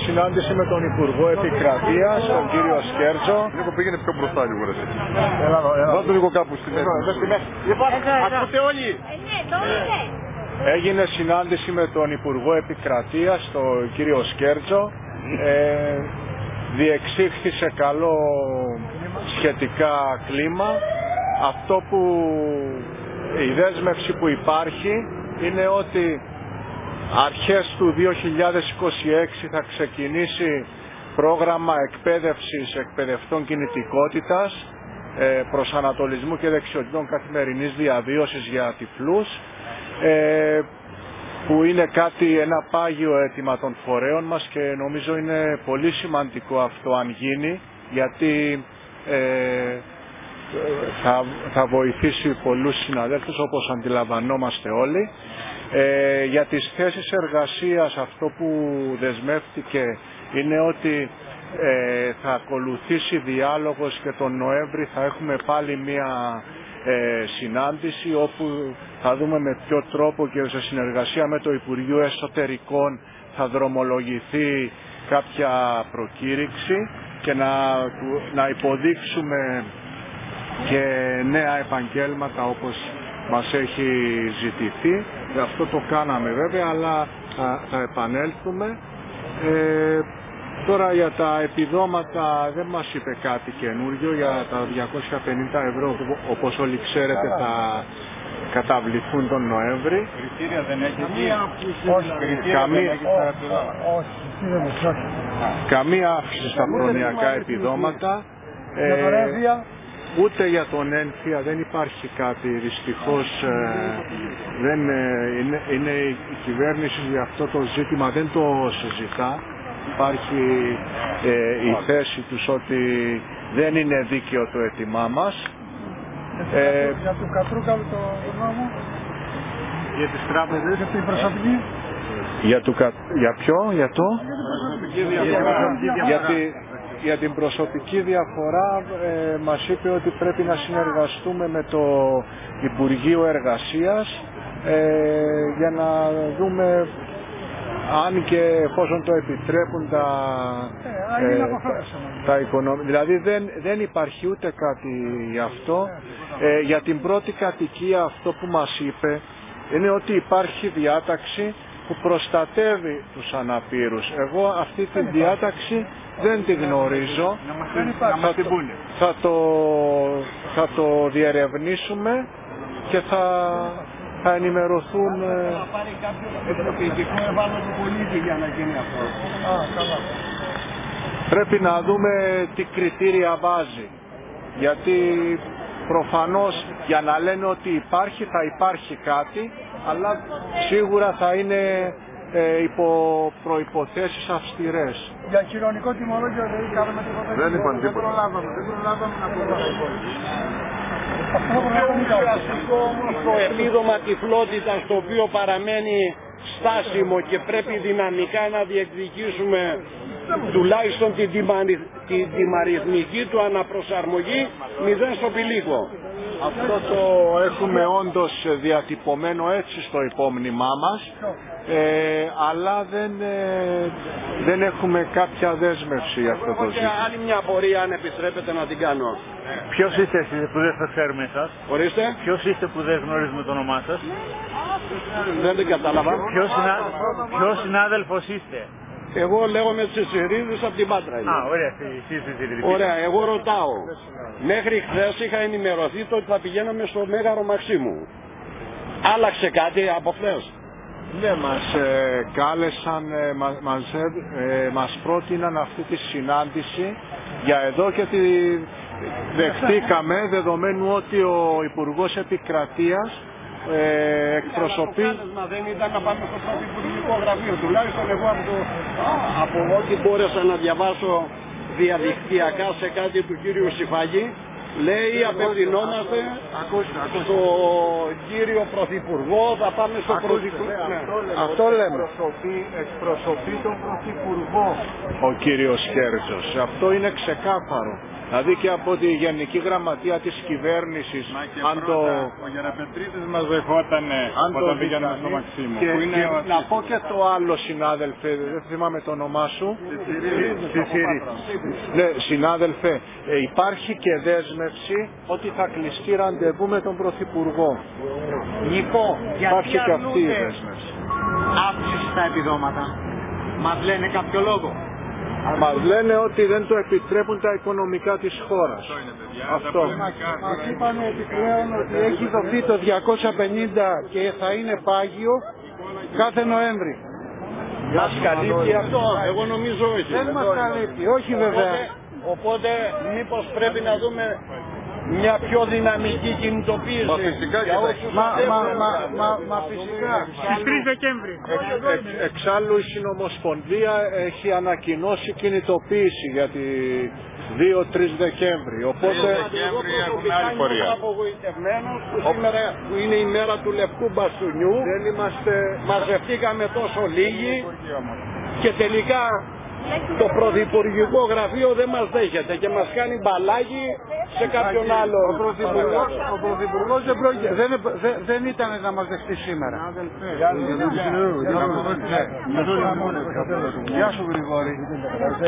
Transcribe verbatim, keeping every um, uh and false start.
συνάντηση με τον Υπουργό Επικρατείας, τον κύριο Σκέρτζο. Λίγο πήγαινε πιο μπροστά λίγο ρε. Έλα εδώ, έλα. Βάλτε λίγο κάπου στη μέση. Λοιπόν, ακούτε όλοι. Έγινε συνάντηση με τον Υπουργό Επικρατείας, τον κύριο Σκέρτζο. Ε, διεξήχθη σε καλό σχετικά κλίμα. Αυτό που η δέσμευση που υπάρχει είναι ότι αρχές του δύο χιλιάδες είκοσι έξι θα ξεκινήσει πρόγραμμα εκπαίδευσης εκπαιδευτών κινητικότητας, ε, προσανατολισμού και δεξιοτήτων καθημερινής διαβίωσης για τυφλούς, ε, που είναι κάτι, ένα πάγιο αίτημα των φορέων μας και νομίζω είναι πολύ σημαντικό αυτό αν γίνει, γιατί ε, θα, θα βοηθήσει πολλούς συναδέλφους όπως αντιλαμβανόμαστε όλοι. Ε, για τις θέσεις εργασίας αυτό που δεσμεύτηκε είναι ότι ε, θα ακολουθήσει διάλογος και τον Νοέμβρη θα έχουμε πάλι μία ε, συνάντηση όπου θα δούμε με ποιο τρόπο και σε συνεργασία με το Υπουργείο Εσωτερικών θα δρομολογηθεί κάποια προκήρυξη και να, να υποδείξουμε και νέα επαγγέλματα όπως μας έχει ζητηθεί. Αυτό το κάναμε βέβαια, αλλά θα, θα επανέλθουμε. Ε, τώρα για τα επιδόματα δεν μας είπε κάτι καινούριο, για τα διακόσια πενήντα ευρώ που όπως όλοι ξέρετε θα καταβληθούν τον Νοέμβρη. Κριτήρια δεν έχει εκεί. Όχι, καμία, καμία αύξηση στα προνοιακά επιδόματα. Ε, Ούτε για τον ένφια δεν υπάρχει κάτι, δυστυχώς ε, δεν, ε, είναι, είναι η κυβέρνηση για αυτό το ζήτημα δεν το συζητά. Υπάρχει ε, η θέση τους ότι δεν είναι δίκαιο το αίτημά μας. Ε, για το Κατρούκαλο το νόμο, για τις τράπεζες, για την προσωπική. Για, το, για ποιο, για το? Για Για την προσωπική διαφορά ε, μας είπε ότι πρέπει να συνεργαστούμε με το Υπουργείο Εργασίας ε, για να δούμε αν και εφόσον το επιτρέπουν τα, ε, τα οικονομικά. Δηλαδή δεν, δεν υπάρχει ούτε κάτι γι' αυτό. Ε, για την πρώτη κατοικία αυτό που μας είπε είναι ότι υπάρχει διάταξη που προστατεύει τους αναπήρους. Εγώ αυτή τη διάταξη δεν τη γνωρίζω. Θα το, θα, το, θα το διερευνήσουμε και θα, θα ενημερωθούν. Θα πάρει κάποιο τοπικό ευάλωτο πολίτη για να γίνει αυτό. Α, καλά. Πρέπει να δούμε τι κριτήρια βάζει. Γιατί προφανώς για να λένε ότι υπάρχει θα υπάρχει κάτι, αλλά σίγουρα θα είναι ε, υπό προϋποθέσεις αυστηρές. Για κοινωνικό τιμολόγιο δεν κάναμε τίποτα. Δεν είπαν τίποτα. Δεν προλάβαμε, δεν προλάβαμε να πούμε. Το επίδομα τυφλότητας το οποίο παραμένει στάσιμο και πρέπει δυναμικά να διεκδικήσουμε τουλάχιστον την, τιμαρι... την τιμαριθμική του αναπροσαρμογή μηδέν στο πηλίκο. Αυτό το έχουμε όντως διατυπωμένο έτσι στο υπόμνημά μας, ε, αλλά δεν, ε, δεν έχουμε κάποια δέσμευση για αυτό το ζήτημα. Και άλλη μια απορία αν επιτρέπετε να την κάνω. Ποιος είστε εσείς που δεν σας ξέρουμε εσάς? Ορίστε. Ποιος είστε που δεν γνωρίζουμε το όνομά σας? Δεν την κατάλαβα. Ποιος, συνα... Ποιος συνάδελφος είστε? Εγώ λέγομαι Τσιτσιρίδης από την Πάτρα. Α, ωραία, εσείς Τσιτσιρίδης. Ωραία, εγώ ρωτάω. Μέχρι χθες είχα ενημερωθεί το ότι θα πηγαίναμε στο Μέγαρο Μαξίμου. Άλλαξε κάτι από χθες? Ναι, μας ε, κάλεσαν, ε, μα, μας, ε, μας πρότειναν αυτή τη συνάντηση για εδώ και τη δεχτήκαμε, δεδομένου ότι ο Υπουργός Επικρατείας ε, εκπροσωπεί. Το δεν ήταν να πάμε στο Πρωθυπουργικό Γραφείο, τουλάχιστον εγώ από, το, από ό,τι μπόρεσα να διαβάσω διαδικτυακά σε κάτι του κύριου Σιφάγη, λέει απευθυνόμαστε στο κύριο Πρωθυπουργό, θα πάμε στο Πρωθυπουργό. Ναι. Αυτό λέμε. Εκπροσωπεί, εκπροσωπεί τον Πρωθυπουργό ο κύριος Σκέρτζος. Αυτό είναι ξεκάθαρο. Δηλαδή και από τη Γενική Γραμματεία της Κυβέρνησης, αν το... Ο Γεραπετρίτης μας δεχόταν όταν πήγαμε στο Μαξίμου. Και, και, και να πω και το άλλο, συνάδελφε, δεν θυμάμαι το όνομά σου. Ναι, συνάδελφε, ε, υπάρχει και δέσμευση ότι θα κλειστεί ραντεβού με τον Πρωθυπουργό. Νικό, Υπάρχει γιατί και αυτή η αρνούνται δέσμευση. αύξηση στα επιδόματα? Μας λένε κάποιο λόγο? Μας λένε ότι δεν το επιτρέπουν τα οικονομικά της χώρας. Αυτό. Μας είπαν επιπλέον ότι έχει δοθεί το διακόσια πενήντα και θα είναι πάγιο κάθε Νοέμβρη. Μας καλύπτει αυτό? Εγώ νομίζω όχι. Δεν μας καλύπτει, όχι βέβαια. Οπότε, οπότε μήπως πρέπει να δούμε μια πιο δυναμική κινητοποίηση. Μα φυσικά και για θα- όσους Μα, δεν μα, έχουν μα, να- μα, μα φυσικά. Στις τρεις Δεκέμβρη. Εξ, εξ, εξάλλου η Συνομοσπονδία έχει ανακοινώσει κινητοποίηση για τη δύο τρεις Δεκέμβρη. Οπότε Εγώ Δεκέμβρη έχουμε προσωπικά άλλη είμαι πορεία. απογοητευμένος που σήμερα που είναι η μέρα του λευκού μπαστούνιου δεν είμαστε... μαζευτήκαμε τόσο λίγοι και τελικά το Πρωθυπουργικό Γραφείο δεν μας δέχεται και μας κάνει μπαλάκι σε κάποιον άλλο. Ο Πρωθυπουργός, ο Πρωθυπουργός δεν, πρόκειται- δεν, δεν, δεν ήταν να μας δεχτεί σήμερα. Γεια σου Γρηγόρη.